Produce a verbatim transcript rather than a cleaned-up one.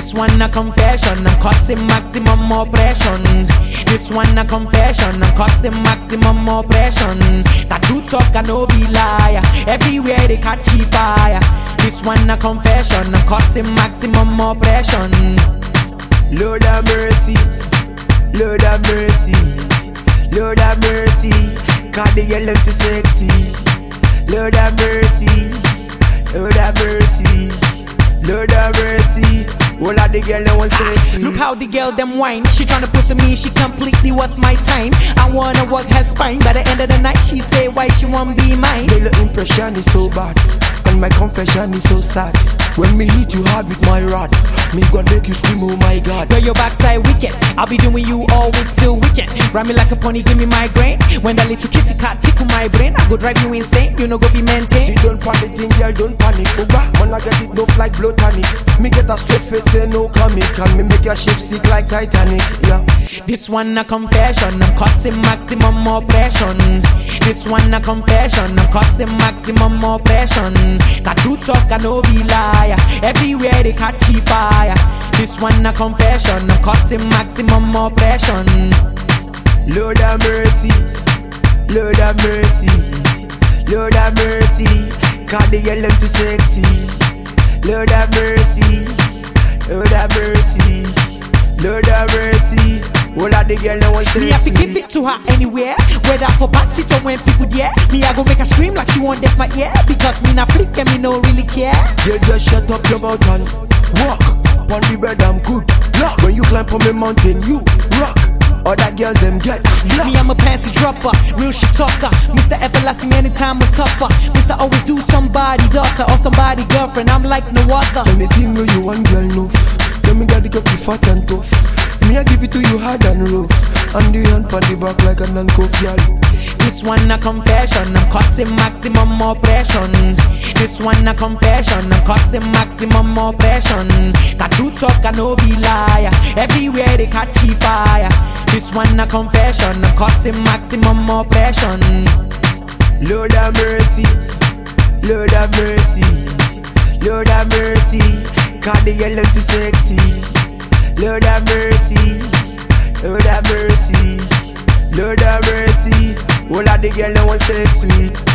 This one a confession, I'm causing maximum oppression. This one a confession, I'm causing maximum oppression. That true talk and no be liar. Everywhere they catch fire. This one a confession, I'm causing maximum oppression. Lord have mercy, Lord have mercy, Lord have mercy. God the girl them too sexy. Lord have mercy, Lord have mercy, Lord have mercy. All of the girl them want sexy. Look how the girl them whine. She tryna put to me, she completely worth my time. I wanna work her spine. By the end of the night, she say why she won't be mine. The impression is so bad, and my confession is so sad. When me hit you hard with my rod, me gonna make you scream, oh my God. Girl, your backside wicked. I'll be doing you all week till weekend. Ride me like a pony, give me migraine. When the little kitty cat tickle my brain, I go drive you insane. You know go be maintain. See, don't panic, thing, girl, don't panic. Oh, when I get it, don't like blow tonic. Me get a straight face, say no comic. And me make your ship sick like Titanic. Yeah. This one a confession, I'm causing maximum oppression. This one a confession, I'm causing maximum oppression. That true talk and no be liar. Everywhere they catch fire. This one a confession, I'm causing maximum oppression. Lord have mercy, Lord have mercy, Lord have mercy. God the girl them too sexy. Lord have mercy, Lord have mercy, Lord have mercy. All of the girl them want sexy. Me have to give it to her anywhere, whether for backseat or when people there. Me I go make her scream like she won't deaf my ear. Because me not flick and me no really care. Yeah, just shut up your mouth and walk. On the bed I'm good. Look, when you climb on the mountain you rock. Other girls them get lock. Me I'm a panty dropper, real shit talker. Mister Everlasting anytime I'm tougher. Mister always do somebody daughter or somebody girlfriend. I'm like no other. Anything where you want girl no. Let me get the cup fat and tough. Me I give it to you hard and rough. And the hand on the back like a non-cuff girl. This one a confession, I'm causing maximum oppression. This one a confession, I'm causing maximum oppression. That true talk and no be liar. Everywhere they catch fire. This one a confession, I'm causing maximum oppression. Lord have mercy, Lord have mercy, Lord have mercy. God the girl them too sexy. Lord have mercy, Lord have mercy, Lord have mercy. All of the girl them want sex sweet.